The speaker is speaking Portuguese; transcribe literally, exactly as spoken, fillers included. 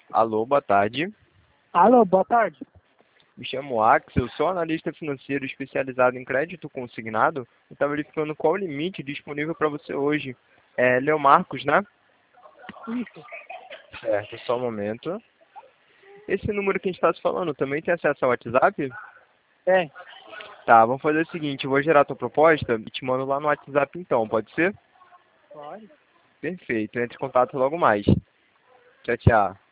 Alô, boa tarde. Alô, boa tarde. Me chamo Axel, sou analista financeiro especializado em crédito consignado e estava verificando qual o limite disponível para você hoje. É Leo Marcos, né? Isso. Certo, só um momento. Esse número que a gente está se falando também tem acesso ao WhatsApp? É, Tá, vamos fazer o seguinte, eu vou gerar a tua proposta e te mando lá no WhatsApp então, pode ser? pode. Perfeito, entre em contato logo mais. Tchau, tchau.